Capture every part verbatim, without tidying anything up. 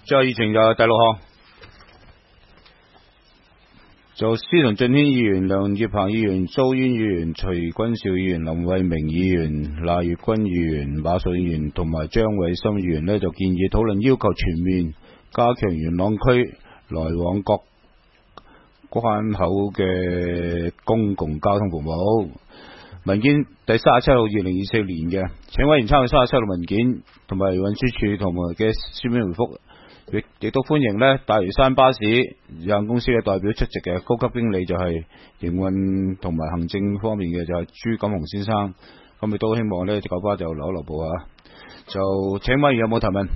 最後議程就第六項，就司徒俊軒議員、梁業鵬議員、蘇淵議員、徐君兆議員、林慧明議員、賴月君議員、馬順議員同埋張偉森議員呢，就建議討論要求全面加強元朗區來往各關口嘅公共交通服務。文件第三十七號二零二四年嘅，請委員參閱三十七號文件同埋運輸署同埋嘅書面回覆，亦亦都歡迎呢大嶼山巴士有限公司嘅代表出席嘅，高級經理就係營運同埋行政方面嘅就係朱錦雄先生，咁亦都希望呢九巴就留一留步啊。就請委員有冇提問？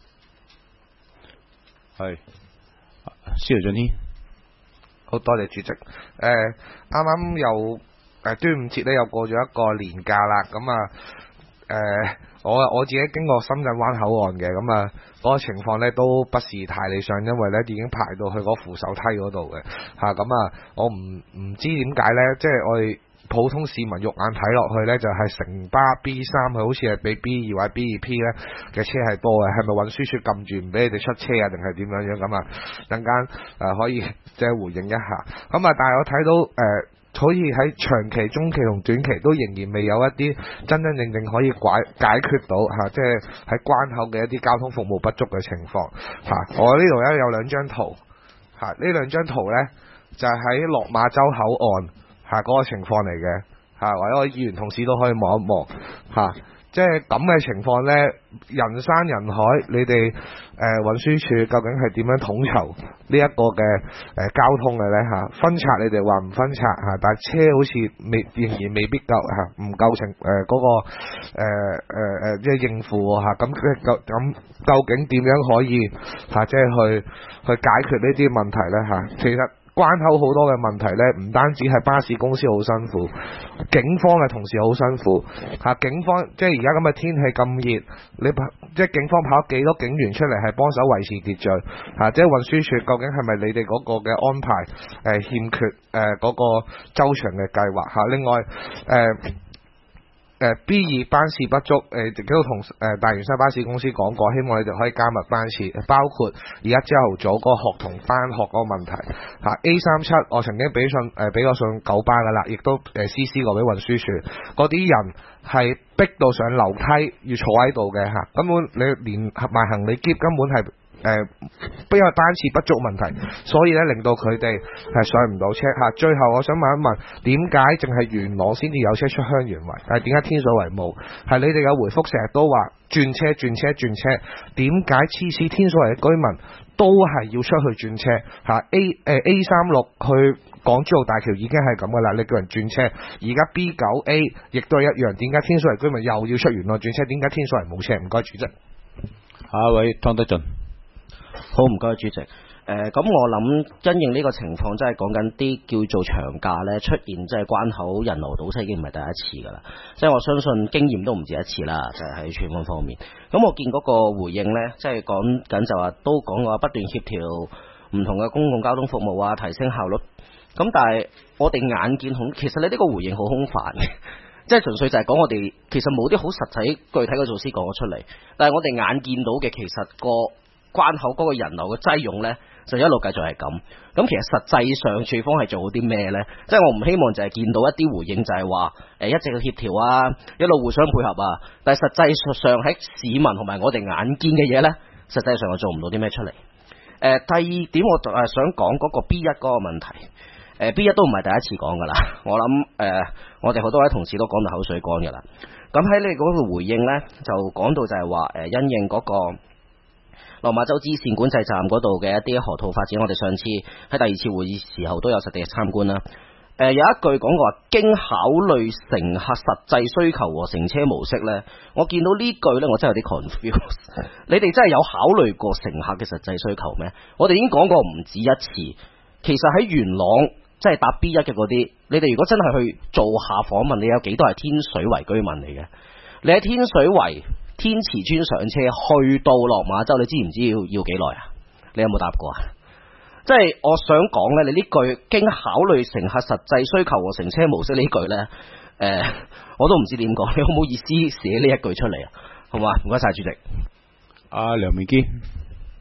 係司徒俊軒。 好多謝主席。誒啱啱又誒端午節咧又過咗一個年假啦，咁啊誒我我自己經過深圳灣口岸嘅，咁啊嗰個情況咧都不是太理想，因為咧已經排到去嗰扶手梯嗰度嘅嚇，咁啊我唔唔知點解咧，即係我哋普通市民肉眼睇落去咧，就係城巴 B 三，佢好似係比 B 二或者 B 二 P 咧嘅車係多嘅，係咪運輸署撳住唔俾你哋出車啊，定係點樣樣咁啊？陣間誒可以即係回應一下。咁啊，但係我睇到誒、呃，好似喺長期、中期同短期都仍然未有一啲真真正正可以解解決到嚇、啊，即係喺關口嘅一啲交通服務不足嘅情況嚇、啊。我呢度咧有兩張圖嚇，呢、啊、兩張圖咧就係、是、喺落馬洲口岸。嚇嗰個情況嚟嘅嚇，或者我議員同事都可以望一望嚇，即係咁嘅情況呢，人山人海，你哋誒、呃、運輸署究竟係點樣統籌呢一個嘅誒、呃、交通嘅呢？嚇？分拆你哋話唔分拆嚇，但係車好似未仍然未必夠嚇，唔夠情誒嗰個誒誒誒即係應付嚇，咁究咁究竟點樣可以嚇、啊、即係去去解決呢啲問題呢？嚇、啊？其實關口好多嘅問題呢，唔單止係巴士公司好辛苦，警方嘅同事好辛苦嚇。警方即係而家咁嘅天氣咁熱，你即係警方跑幾多警員出嚟係幫手維持秩序嚇？即係運輸署究竟係咪你哋嗰個嘅安排誒、呃、欠缺誒嗰、呃嗰個周詳嘅計劃嚇？另外誒。呃誒、呃、B 二班次不足，誒亦都同誒大嶼山巴士公司講過，希望你哋可以加密班次，包括而家朝頭早嗰個學童班學嗰個問題嚇。A 三七我曾經俾信誒俾過信九巴噶啦，亦都誒 C C 過俾運輸署，嗰啲人係逼到上樓梯要坐喺度嘅嚇，根本你連埋行李篋根本係。誒、呃，因為班次不足問題，所以咧令到佢哋係上唔到車嚇。最後我想問一問，點解淨係元朗先至有車出香園圍，係點解天水圍冇？係你哋嘅回覆成日都話轉車轉車轉車，點解次次天水圍嘅居民都係要出去轉車嚇 ？A 誒、呃、A 三六去港珠澳大橋已經係咁噶啦，你叫人轉車，而家 B 九 A 亦都係一樣，點解天水圍居民又要出元朗轉車？點解天水圍冇車？唔該主席。 下一位湯德俊。 好，唔該主席。誒、呃，咁我諗因應呢個情況，即係講緊啲叫做長假呢，出現即係關口人流堵塞已經唔係第一次噶啦。即係我相信經驗都唔止一次啦，就係、是、喺荃灣方面。咁我見嗰個回應呢，即係講緊就話都講話不斷協調唔同嘅公共交通服務啊，提升效率。咁但係我哋眼見好，其實你呢個回應好空泛嘅。即係純粹就係講我哋其實冇啲好實際具體嘅措施講咗出嚟，但係我哋眼見到嘅其實個關口嗰個人流嘅擠擁呢，就一路繼續係咁。咁其實實際上處方係做好啲咩呢？即係我唔希望就係見到一啲回應就係話誒一直去協調啊，一路互相配合啊。但係實際上喺市民同埋我哋眼見嘅嘢呢，實際上係做唔到啲咩出嚟。誒、呃、第二點我誒想講嗰個 B 一嗰個問題。誒 B 一都唔係第一次講噶啦，我諗誒、呃、我哋好多位同事都講到口水乾噶啦。咁喺你嗰個回應呢，就講到就係話誒因應嗰個落馬洲支線管制站嗰度嘅一啲河套發展，我哋上次喺第二次會議時候都有實地嘅參觀啦。誒、呃、有一句講過話，經考慮乘客實際需求和乘車模式呢，我見到呢句呢，我真係有啲 confuse。你哋真係有考慮過乘客嘅實際需求咩？我哋已經講過唔止一次，其實喺元朗。即係搭 B 一嘅嗰啲，你哋如果真係去做下訪問，你有幾多係天水圍居民嚟嘅？你喺天水圍天慈村上車去到落馬洲，你知唔知要要幾耐啊？你有冇搭過啊？即係我想講呢，你呢句經考慮乘客實際需求和乘車模式呢句呢，誒、呃，我都唔知點講，你好唔好意思寫呢一句出嚟啊？好嘛，唔該晒主席。 阿梁美堅。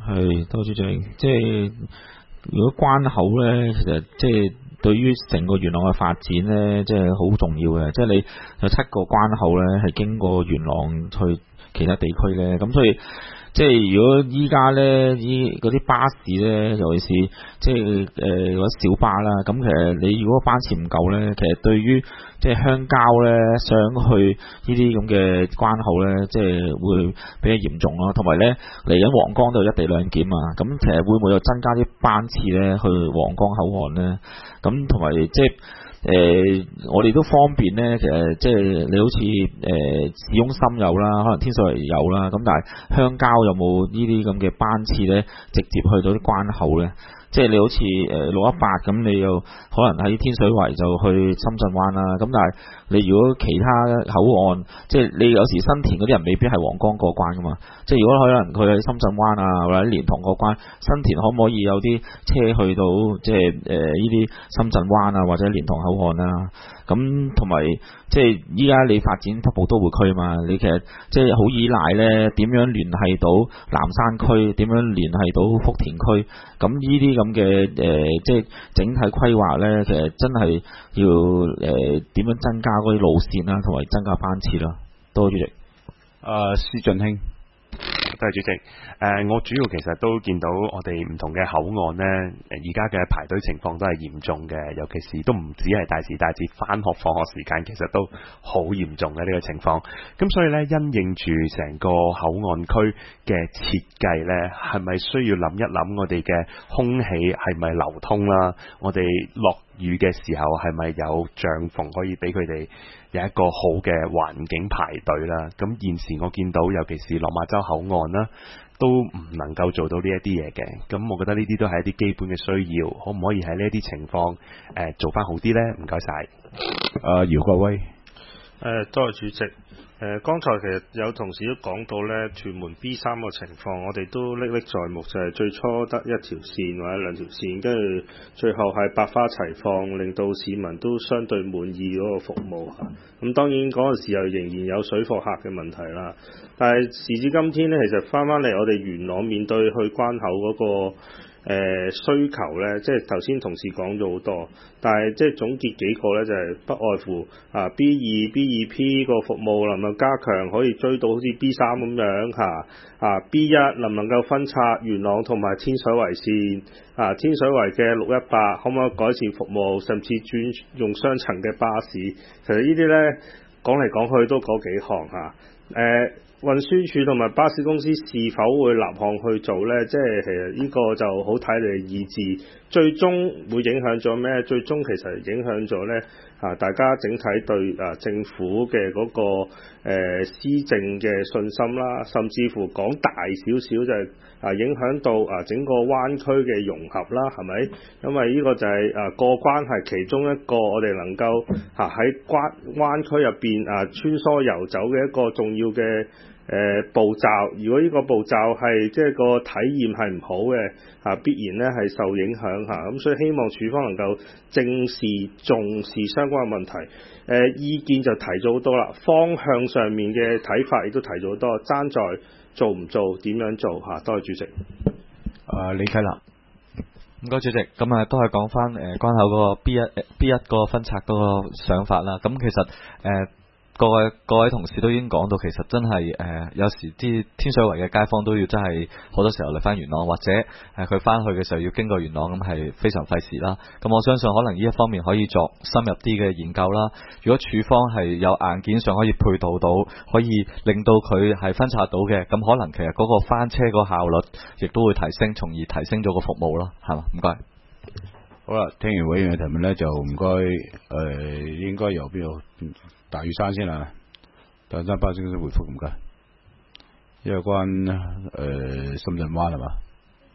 係多謝主席，即係如果關口咧，其實即係對於成個元朗嘅發展咧，即係好重要嘅。即係你有七個關口咧，係經過元朗去其他地區咧，咁所以。即係如果依家咧，依嗰啲巴士咧，尤其是即係誒嗰啲小巴啦，咁其實你如果班次唔夠咧，其實對於即係鄉郊咧，想去呢啲咁嘅關口咧，即係會比較嚴重咯。同埋咧，嚟緊皇崗都有一地兩檢啊，咁其實會唔會又增加啲班次咧去皇崗口岸咧？咁同埋即係。誒、呃，我哋都方便咧，其實即係你好似誒市中心有啦，可能天水圍有啦，咁但係鄉郊有冇呢啲咁嘅班次咧，直接去到啲關口咧？即係你好似誒六一八咁，你又可能喺天水圍就去深圳灣啦。咁但係你如果其他口岸，即係你有時新田嗰啲人未必係皇崗過關噶嘛。即係如果可能佢喺深圳灣啊或者蓮塘過關，新田可唔可以有啲車去到即係誒呢啲深圳灣啊或者蓮塘口岸啊？咁同埋即係依家你發展北部都會區嘛，你其實即係好依賴咧點樣聯繫到南山區，點樣聯繫到福田區，咁呢啲咁嘅誒即係整體規劃咧，其實真係要誒點樣增加嗰啲路線啦，同埋增加班次啦。多謝主席。 啊，施俊興。 多謝主席。誒、呃，我主要其實都見到我哋唔同嘅口岸呢，而家嘅排隊情況都係嚴重嘅，尤其是都唔止係大時大節返學放學時間，其實都好嚴重嘅呢、這個情況。咁所以呢，因應住成個口岸區嘅設計呢，係咪需要諗一諗我哋嘅空氣係咪流通啦？我哋落雨嘅時候係咪有帳篷可以俾佢哋有一個好嘅環境排隊啦？咁現時我見到尤其是落馬洲口岸啦，都唔能夠做到呢一啲嘢嘅。咁我覺得呢啲都係一啲基本嘅需要，可唔可以喺呢一啲情況誒、呃、做翻好啲呢？唔該晒。 啊，姚國威。 誒，多謝主席。誒、呃，剛才其實有同事都講到呢，屯門 B 三個情況，我哋都歷歷在目，就係最初得一條線或者兩條線，跟住最後係百花齊放，令到市民都相對滿意嗰個服務嚇。咁當然嗰陣時又仍然有水貨客嘅問題啦，但係時至今天呢，其實翻翻嚟我哋元朗面對去關口嗰、嗰個。誒、呃、需求呢，即係頭先同事講咗好多，但係即係總結幾個呢，就係、是、不外乎啊 B 二 B 二 P 個服務能唔能加強，可以追到好似 B 三咁樣嚇啊 B 一能唔能夠分拆元朗同埋天水圍線啊天水圍嘅六一八可唔可以改善服務，甚至轉用雙層嘅巴士，其實呢啲呢，講嚟講去都嗰幾項嚇誒。啊運輸署同埋巴士公司是否會立項去做呢？即係其實呢個就好睇你嘅意志，最終會影響咗咩？最終其實影響咗呢啊，大家整體對啊政府嘅嗰、那個誒、呃、施政嘅信心啦，甚至乎講大少少就係啊影響到啊整個灣區嘅融合啦，係咪？因為呢個就係、是、啊過關係其中一個我哋能夠啊喺關灣區入邊啊穿梭遊走嘅一個重要嘅。誒、呃、步驟，如果呢個步驟係即係個體驗係唔好嘅，啊必然咧係受影響嚇，咁、啊、所以希望署方能夠正視重視相關嘅問題。誒、呃、意見就提咗好多啦，方向上面嘅睇法亦都提咗好多，爭在做唔做，點樣做嚇。多謝主席。 啊，李啟立。 唔該主席，咁啊都係講翻誒關口嗰個 B 一 B 一嗰個分拆嗰個想法啦。咁其實誒。呃各位各位同事都已經講到，其實真係誒、呃、有時啲天水圍嘅街坊都要真係好多時候嚟翻元朗，或者誒佢翻去嘅時候要經過元朗，咁係非常費事啦。咁我相信可能呢一方面可以作深入啲嘅研究啦。如果署方係有硬件上可以配套到，可以令到佢係分拆到嘅，咁可能其實嗰個翻車個效率亦都會提升，從而提升咗個服務咯，係嘛？唔該。 好啦，聽完委員嘅提問咧，就唔該誒，應該由邊度？大嶼山先啦，大嶼山巴士公司回覆唔該，因為關誒、呃、深圳灣係嘛？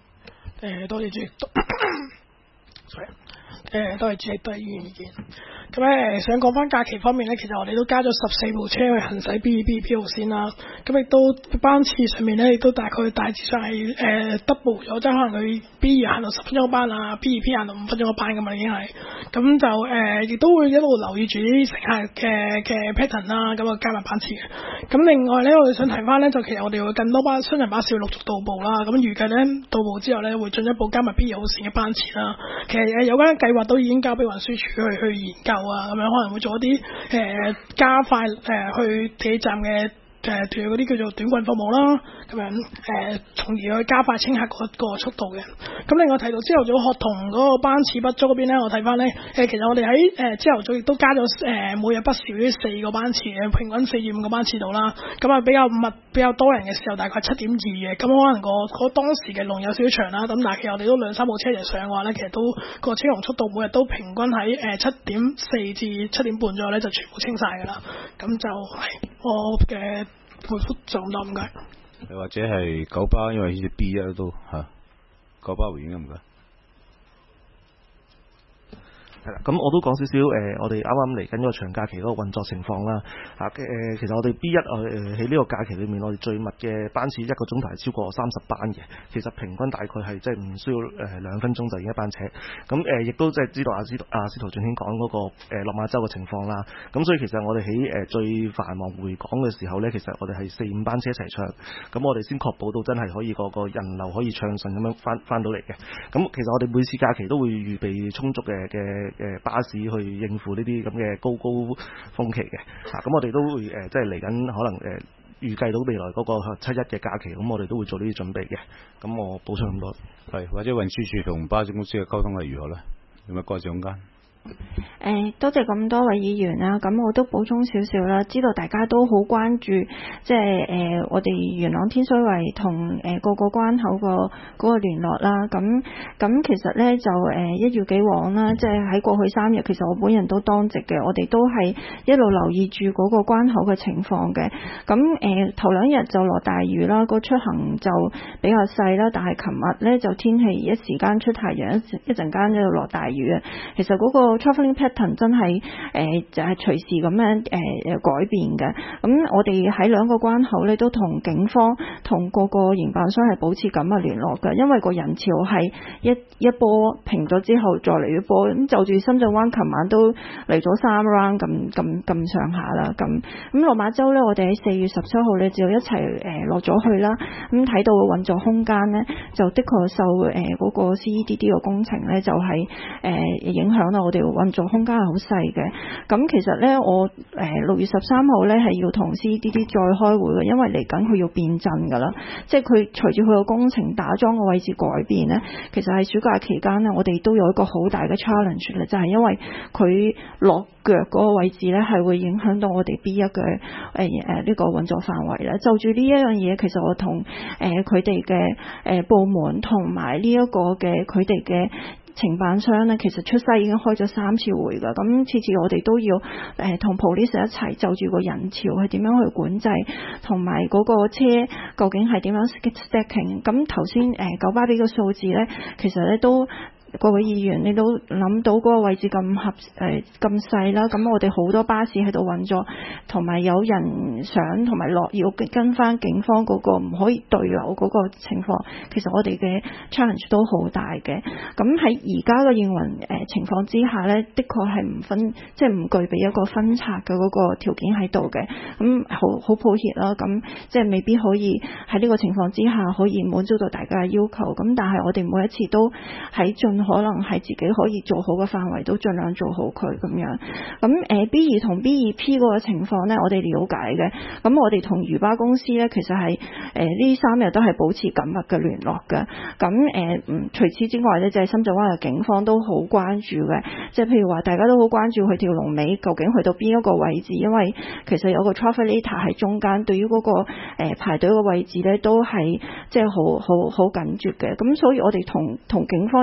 誒、呃，多謝主席，sorry，誒、呃，多謝主席對議員意見。 咁咧想講翻假期方面咧，其實我哋都加咗十四部車去行駛 B 二 B 二 P 路線啦。咁亦都班次上面咧，亦都大概大致上係誒 double 咗，即係可能佢 B 二行到十分鐘一班啊 ，B 二 P 行到五分鐘一班咁嘛已經係。咁就誒亦、呃、都會一路留意住啲乘客嘅嘅 pattern 啦，咁啊加埋班次嘅。咁另外咧，我哋想提翻咧，就其實我哋會更多班雙人巴士會陸續到埗啦。咁預計咧到埗之後咧，會進一步加埋 B 二號線嘅班次啦。其實誒有關計劃都已經交俾運輸署去去研究啊，咁樣可能會做一啲誒、呃、加快誒、呃、去地鐵站嘅誒譬如嗰啲叫做短棍服務啦，咁樣誒從而去加快清客嗰個速度嘅。咁另外提到朝頭早學童嗰個班次不足嗰邊咧，我睇翻咧誒其實我哋喺誒朝頭早亦都加咗誒、呃、每日不少於四個班次嘅，平均四至五個班次度啦。咁啊比較密比較多人嘅時候，大概七點二嘅。咁可能、個嗰當時嘅龍有少少長啦，咁但係其實我哋都兩三部車嚟上嘅話咧，其實都、個車龍速度每日都平均喺誒七點四至七點半左右咧，就全部清晒㗎啦。咁就係我嘅回覆就咁多，唔該。 又或者係九巴，因為呢隻 B 一都嚇九巴回應唔該。 係啦，咁我都講少少誒，我哋啱啱嚟緊嗰個長假期嗰個運作情況啦嚇嘅誒，其實我哋 B 一誒喺呢個假期裏面，我哋最密嘅班次一個鐘頭係超過三十班嘅，其實平均大概係即係唔需要誒兩分鐘就已經一班車。咁誒亦都即係知道阿司阿司徒俊軒講嗰個誒落馬洲嘅情況啦。咁所以其實我哋喺誒最繁忙回港嘅時候咧，其實我哋係四五班車一齊唱，咁我哋先確保到真係可以個個人流可以暢順咁樣翻翻到嚟嘅。咁其實我哋每次假期都會預備充足嘅嘅。誒巴士去應付呢啲咁嘅高高峰期嘅，啊咁我哋都會誒、呃、即係嚟緊可能誒、呃、預計到未來嗰個七一嘅假期，咁我哋都會做呢啲準備嘅。咁我補充咁多， 係或者運輸署同巴士公司嘅溝通係如何咧？有冇改善空間？ 誒，多謝咁多位議員啦，咁我都補充少少啦。知道大家都好關注，即係誒我哋元朗天水圍同誒各個關口個嗰個聯絡啦。咁咁其實咧就誒一如既往啦，即係喺過去三日，其實我本人都當值嘅，我哋都係一路留意住嗰個關口嘅情況嘅。咁誒頭兩日就落大雨啦，個出行就比較細啦。但係琴日咧就天氣一時間出太陽，一陣間就落大雨啊。其實嗰個 travelling pattern 真係誒、呃、就係、是、隨時咁樣誒誒、呃、改變嘅。咁我哋喺兩個關口咧都同警方同各個營辦商係保持緊密聯絡嘅，因為個人潮係一一波平咗之後再嚟一波。咁就住深圳灣琴晚都嚟咗三 round 咁咁咁上下啦。咁咁落馬洲咧，我哋喺四月十七號咧就一齊誒落咗去啦。咁睇到運作空間咧，就的確受誒嗰、呃那個 C E D D 嘅工程咧就係、是、誒、呃、影響啦。我哋運作空間係好細嘅。咁其實咧，我誒六月十三號咧係要同 C E D D 再開會嘅，因為嚟緊佢要變陣噶啦，即係佢隨住佢個工程打樁嘅位置改變咧，其實喺暑假期間咧，我哋都有一個好大嘅 challenge 咧，就係、是、因為佢落腳嗰個位置咧係會影響到我哋 B 一嘅誒誒呢個運作範圍啦。就住呢一樣嘢，其實我同誒佢哋嘅誒部門同埋呢一個嘅佢哋嘅承辦商咧，其實出世已經開咗三次會㗎，咁次次我哋都要誒同 police 一齊就住個人潮係點樣去管制，同埋嗰個車究竟係點樣 stacking。咁頭先誒九巴俾個數字咧，其實咧都。各位議員，你都諗到嗰個位置咁合誒咁細啦，咁我哋好多巴士喺度運作，同埋有人想同埋落要跟翻警方嗰個唔可以對流嗰個情況，其實我哋嘅 challenge 都好大嘅。咁喺而家嘅營運誒情況之下呢，的確係唔分即係唔具備一個分拆嘅嗰個條件喺度嘅。咁好好抱歉啦，咁即係未必可以喺呢個情況之下可以滿足到大家嘅要求。咁但係我哋每一次都喺盡可能係自己可以做好嘅範圍都盡量做好佢咁樣。咁誒 B 二同 B 二 P 嗰個情況呢，我哋了解嘅。咁我哋同漁巴公司呢，其實係誒呢三日都係保持緊密嘅聯絡嘅。咁誒嗯，除此之外呢，就係、是、深圳灣嘅警方都好關注嘅。即係譬如話，大家都好關注佢條龍尾究竟去到邊一個位置，因為其實有個 trafficator 喺中間，對於嗰、那個、呃、排隊嘅位置呢，都係即係好好好緊絕嘅。咁所以我哋同同警方又好，同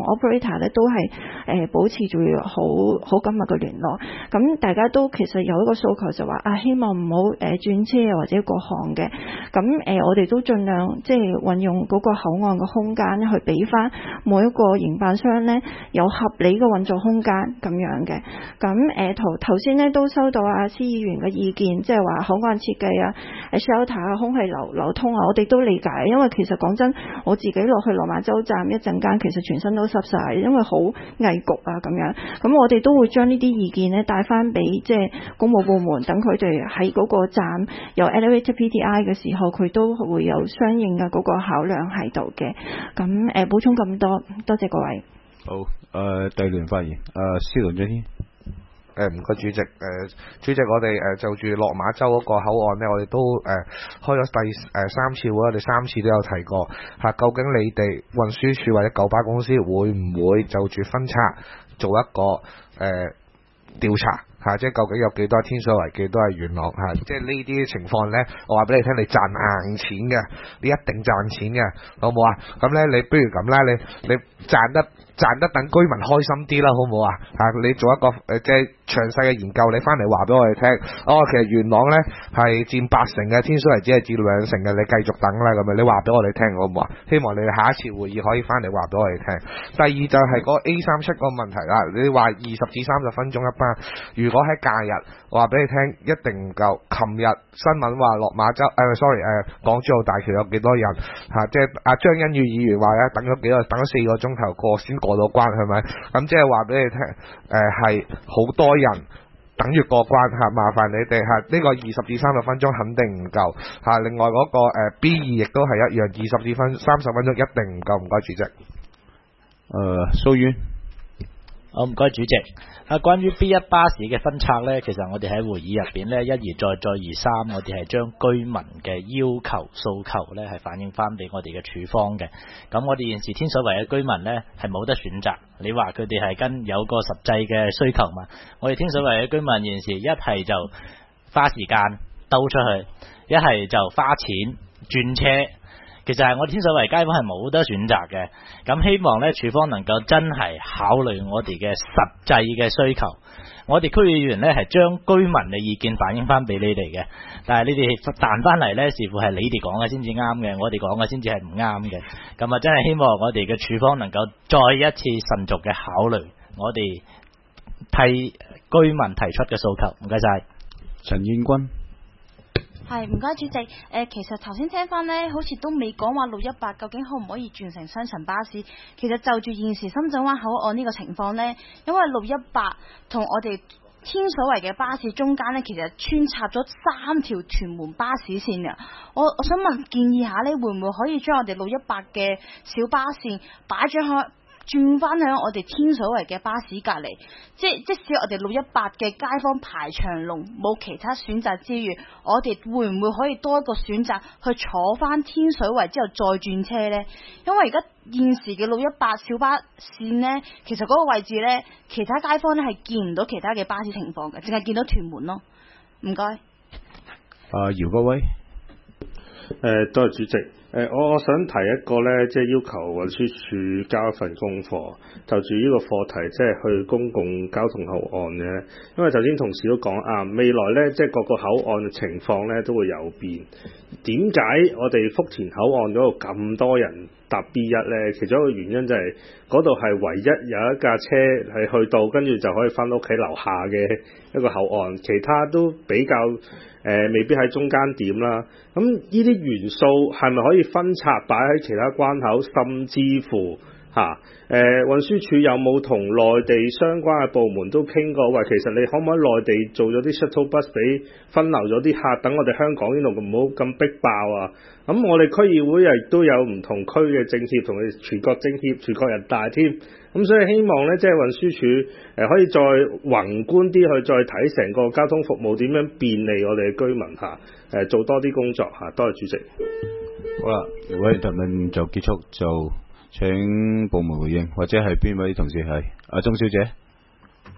operator 咧都係誒、呃、保持住好好緊密嘅聯絡。咁大家都其實有一個訴求就話啊，希望唔好誒轉車或者過項嘅。咁誒、呃、我哋都盡量即係運用嗰個口岸嘅空間去俾翻每一個營辦商咧有合理嘅運作空間咁樣嘅。咁誒頭頭先咧都收到阿施議員嘅意見，即係話口岸設計啊、誒 shelter 啊、空氣流流通啊，我哋都理解。因為其實講真，我自己落去落馬洲站一陣間，其實全身都濕晒，因為好翳焗啊咁樣。咁我哋都會將呢啲意見咧帶翻俾即係公務部門，等佢哋喺嗰個站有 elevator P T I 嘅時候，佢都會有相應嘅嗰個考量喺度嘅。咁誒、呃、補充咁多，多謝各位。 好，誒、呃、第二輪發言，誒司徒俊軒。 誒唔該主席，誒、呃、主席，我哋誒、呃、就住落馬洲嗰個口岸呢，我哋都誒、呃、開咗第誒、呃、三次會，我哋三次都有提過嚇、啊。究竟你哋運輸署或者九巴公司會唔會就住分拆做一個誒調、呃、查？嚇、啊！即係究竟有幾多天水圍，幾多係元朗嚇、啊？即係呢啲情況咧，我話俾你聽，你賺硬錢嘅，你一定賺錢嘅，好唔好啊？咁咧，你不如咁啦，你你賺得賺得等居民開心啲啦，好唔好啊？嚇！你做一個誒、呃、即係詳細嘅研究，你翻嚟話俾我哋聽。哦，其實元朗咧係佔八成嘅，天水圍只係佔兩成嘅，你繼續等啦咁樣，你話俾我哋聽好唔好啊？希望你哋下一次會議可以翻嚟話俾我哋聽。第二就係嗰 A 三七個問題啦，你話二十至三十分鐘一班。如果喺假日，我話俾你聽，一定唔夠。琴日新聞話落馬洲，誒、呃、sorry 誒、呃、港珠澳大橋有幾多人嚇、啊？即係阿張欣宇議員話咧，等咗幾個，等咗四個鐘頭過先過到關，係咪？咁即係話俾你聽，誒係好多人等住過關嚇、啊，麻煩你哋嚇，呢、啊這個二十至三十分鐘肯定唔夠嚇、啊。另外嗰、那個、呃、B 二亦都係一樣，二十至分三十分鐘一定唔夠。唔該主席。誒、 呃，蘇淵。 好，唔該主席。啊，關於 B 一巴士嘅分拆呢，其實我哋喺會議入邊呢，一而再再而三，我哋係將居民嘅要求訴求呢係反映翻俾我哋嘅處方嘅。咁我哋現時天水圍嘅居民呢係冇得選擇，你話佢哋係跟有個實際嘅需求嘛？我哋天水圍嘅居民現時一係就花時間兜出去，一係就花錢轉車。其實係我哋天水圍街坊係冇得選擇嘅，咁希望呢處方能夠真係考慮我哋嘅實際嘅需求。我哋區議員呢係將居民嘅意見反映翻俾你哋嘅，但係你哋彈翻嚟呢，視乎係你哋講嘅先至啱嘅，我哋講嘅先至係唔啱嘅。咁啊，真係希望我哋嘅處方能夠再一次慎重嘅考慮我哋替居民提出嘅訴求。唔該晒。 陳燕君。 係，唔該主席。誒、呃，其實頭先聽翻呢，好似都未講話六一八究竟可唔可以轉成雙層巴士。其實就住現時深圳灣口岸呢個情況呢，因為六一八同我哋天水圍嘅巴士中間呢，其實穿插咗三條屯門巴士線嘅。我我想問建議下呢，會唔會可以將我哋六一八嘅小巴線擺咗喺轉翻喺我哋天水圍嘅巴士隔離，即即使我哋六一八嘅街坊排長龍，冇其他選擇之餘，我哋會唔會可以多一個選擇去坐翻天水圍之後再轉車呢？因為而家現時嘅六一八小巴線呢，其實嗰個位置呢，其他街坊呢係見唔到其他嘅巴士情況嘅，淨係見到屯門咯。唔該。 啊，姚國威。 誒，多謝主席。誒、呃，我我想提一個呢，即係要求運輸署交一份功課，就住呢個課題，即係去公共交通口岸嘅。因為頭先同事都講啊，未來呢，即係各個口岸嘅情況呢都會有變。點解我哋福田口岸嗰度咁多人搭 B 一呢？其中一個原因就係嗰度係唯一有一架車係去到，跟住就可以返屋企樓下嘅一個口岸，其他都比較誒、呃、未必喺中間點啦。咁呢啲元素係咪可以分拆擺喺其他關口，甚至乎嚇誒、啊呃、運輸署有冇同內地相關嘅部門都傾過？喂，其實你可唔可以內地做咗啲 shuttle bus 俾分流咗啲客，等我哋香港呢度唔好咁逼爆啊！咁我哋區議會亦都有唔同區嘅政協同佢全國政協、全國人大添。咁所以希望呢，即係運輸署誒可以再宏觀啲去再睇成個交通服務點樣便利我哋嘅居民嚇誒、啊、做多啲工作嚇。多謝主席。 好啦，位提問就結束，就請部門回應，或者係邊位同事係阿鍾小姐。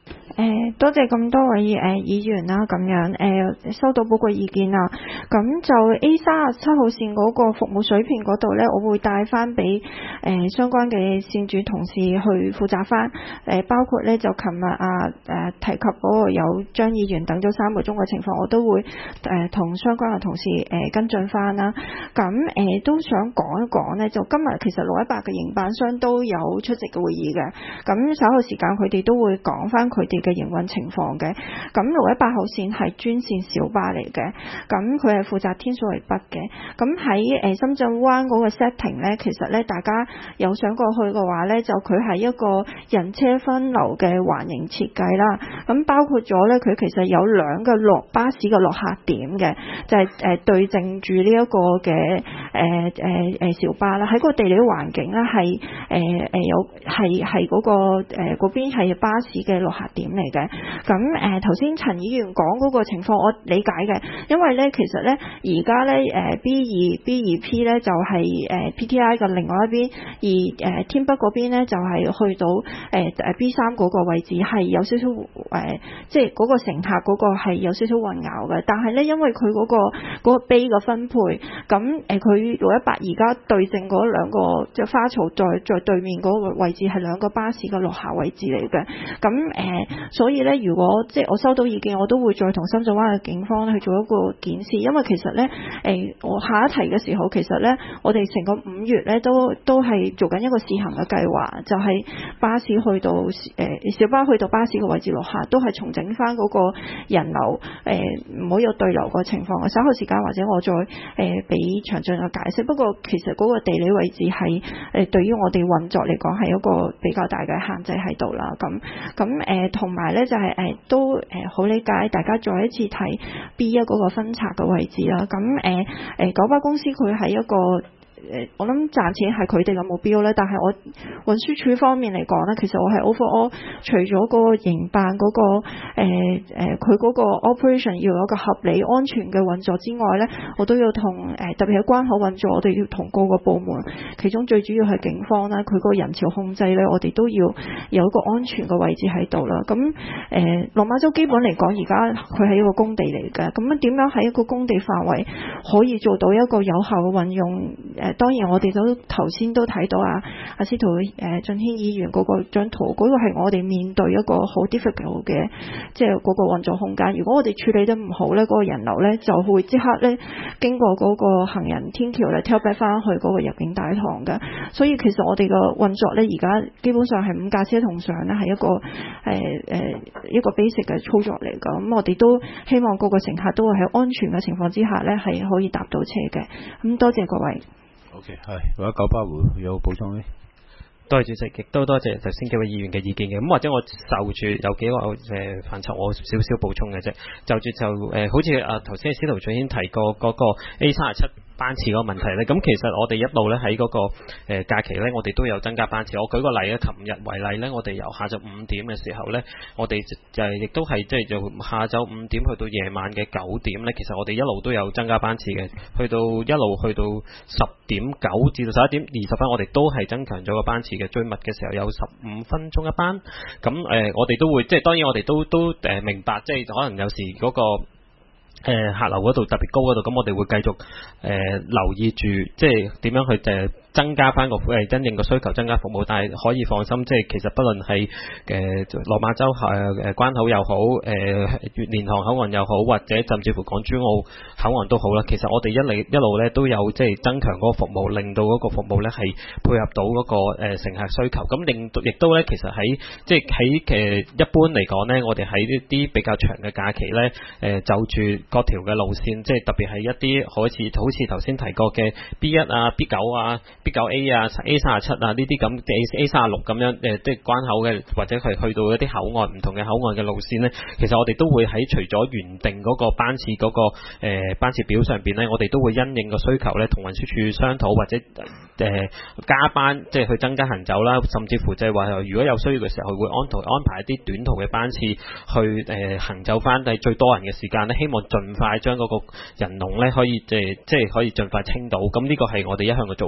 誒、呃，多謝咁多位誒、呃、議員啦，咁樣誒、呃、收到寶貴意見啦。咁就 A 三十七號線嗰個服務水平嗰度呢，我會帶翻俾誒相關嘅線主同事去負責翻。誒、呃，包括呢，就琴日啊誒、呃、提及嗰個有張議員等咗三個鐘嘅情況，我都會誒同、呃、相關嘅同事誒、呃、跟進翻啦。咁誒、呃、都想講一講呢，就今日其實六一八嘅營辦商都有出席嘅會議嘅。咁稍後時間佢哋都會講翻佢哋嘅營運情況嘅。咁六一八號線係專線小巴嚟嘅，咁佢係負責天水圍北嘅。咁喺誒深圳灣嗰個 setting 咧，其實咧大家有想過去嘅話咧，就佢係一個人車分流嘅環形設計啦。咁包括咗咧，佢其實有兩個落巴士嘅落客點嘅，就係、是、誒對正住呢一個嘅誒誒誒小巴啦。喺個地理環境咧係誒誒有係係嗰個誒嗰邊係巴士嘅落客點嚟嘅。咁誒頭先陳議員講嗰個情況，我理解嘅，因為咧其實咧而家咧誒 B 二 B 二 P 咧就係誒 P T I 嘅另外一邊，而誒天北嗰邊咧就係去到誒誒 B 三嗰個位置係有少少誒，即係嗰個乘客嗰個係有少少混淆嘅。但係咧因為佢嗰個嗰個 bay 嘅分配，咁誒佢六一八而家對正嗰兩個即係花槽在在對面嗰個位置係兩個巴士嘅落下位置嚟嘅。咁誒所以咧，如果即係我收到意見，我都會再同深圳灣嘅警方去做一個檢視，因為其實咧，誒、欸、我下一題嘅時候，其實咧，我哋成個五月咧都都係做緊一個試行嘅計劃，就係、是、巴士去到誒、呃、小巴去到巴士嘅位置落下，都係重整翻嗰個人流，誒唔好有對流個情況。稍後時間或者我再誒俾詳盡嘅解釋。不過其實嗰個地理位置係誒、呃、對於我哋運作嚟講係一個比較大嘅限制喺度啦。咁咁誒同埋咧就係、是、誒、呃、都誒好、呃、理解大家再一次睇 B 一嗰個分拆嘅位置啦。咁誒誒九巴公司佢係一個誒，我諗賺錢係佢哋嘅目標咧，但係我運輸署方面嚟講咧，其實我係 overall 除咗嗰個營辦嗰、嗰個誒誒佢嗰個 operation 要有一個合理安全嘅運作之外咧，我都要同誒、呃、特別係關口運作，我哋要同各個部門，其中最主要係警方啦，佢個人潮控制咧，我哋都要有一個安全嘅位置喺度啦。咁誒落馬洲基本嚟講，而家佢係一個工地嚟嘅，咁樣點樣喺一個工地範圍可以做到一個有效嘅運用？誒、呃、當然我哋都頭先都睇到啊，阿司徒誒俊軒議員嗰個張圖，嗰、那個係我哋面對一個好 difficult 嘅，即係嗰個運作空間。如果我哋處理得唔好咧，嗰、那個人流咧就會即刻咧經過嗰個行人天橋咧 tail back 翻去嗰個入境大堂嘅。所以其實我哋嘅運作咧而家基本上係五架車同上咧係一個誒誒、呃呃、一個 basic 嘅操作嚟㗎。咁我哋都希望個個乘客都會喺安全嘅情況之下咧係可以搭到車嘅。咁多謝各位。 OK， 係，或者九巴會有補充咧？ 多謝主席，亦都多謝頭先幾位議員嘅意見嘅。咁或者我就住有幾個誒範疇，我少少補充嘅啫。就住就誒、呃，好似啊頭先司徒俊軒提過嗰個 A 三十七。班次嗰個問題咧，咁其實我哋一路咧喺嗰個誒假期咧，我哋都有增加班次。我舉個例咧，琴日為例咧，我哋由下晝五點嘅時候咧，我哋就係亦都係即係由下晝五點去到夜晚嘅九點咧，其實我哋一路都有增加班次嘅，去到一路去到十點九至到十一點二十分，我哋都係增強咗個班次嘅。最密嘅時候有十五分鐘一班，咁誒、呃、我哋都會即係當然我哋都都誒明白，即係可能有時嗰、那個。誒、呃、客流嗰度特別高嗰度，咁我哋會繼續誒、呃、留意住，即係點樣去誒增加翻個誒因應個需求增加服務。但係可以放心，即係其實不論係誒落馬洲誒誒關口又好，誒、呃、月蓮塘口岸又好，或者甚至乎港珠澳口岸都好啦。其實我哋一嚟一路咧都有即係增強嗰個服務，令到嗰個服務咧係配合到嗰個誒乘客需求。咁令到亦都咧，其實喺即係喺誒一般嚟講咧，我哋喺呢啲比較長嘅假期咧，誒、呃、就住各條嘅路線，即係特別係一啲好似好似頭先提過嘅 B 一啊、B 九啊、B 九 A 啊、A 三十七啊呢啲咁嘅 A 三十六咁樣誒，即係關口嘅或者係去到一啲口岸唔同嘅口岸嘅路線咧，其實我哋都會喺除咗原定嗰個班次嗰、嗰個誒、呃、班次表上邊咧，我哋都會因應個需求咧，同運輸署商討或者誒、呃、加班，即係去增加行走啦，甚至乎即係話如果有需要嘅時候，會安排安排一啲短途嘅班次去誒、呃、行走翻喺最多人嘅時間咧，希望盡快將嗰個人龍咧可以即係即係可以盡快清到，咁呢個係我哋一向嘅做法。咁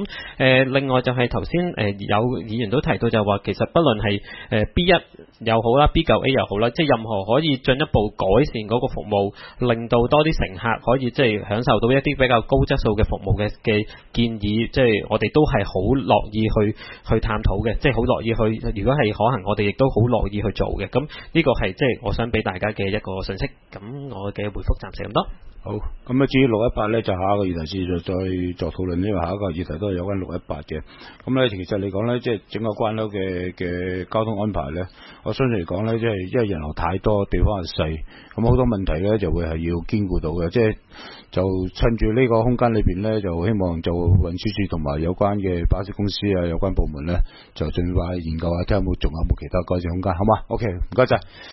咁誒、呃、另外就係頭先誒有議員都提到就話，其實不論係誒 B 一又好啦 ，B 九 A 又好啦，即係任何可以進一步改善嗰個服務，令到多啲乘客可以即係享受到一啲比較高質素嘅服務嘅嘅建議，即係我哋都係好樂意去去探討嘅，即係好樂意去。如果係可行，我哋亦都好樂意去做嘅。咁呢個係即係我想俾大家嘅一個信息。咁我嘅回覆暫時咁多。 好，咁啊至於六一八咧，就下一個議題先再再作討論，因為下一個議題都係有關六一八嘅。咁咧其實嚟講咧，即係整個關口嘅嘅交通安排咧，我相信嚟講咧，即係因為人流太多，地方係細，咁好多問題咧就會係要兼顧到嘅。即係就趁住呢個空間裏邊咧，就希望就運輸署同埋有關嘅巴士公司啊、有關部門咧，就盡快研究下睇下有冇仲有冇其他改善空間，好嘛？OK，唔該晒。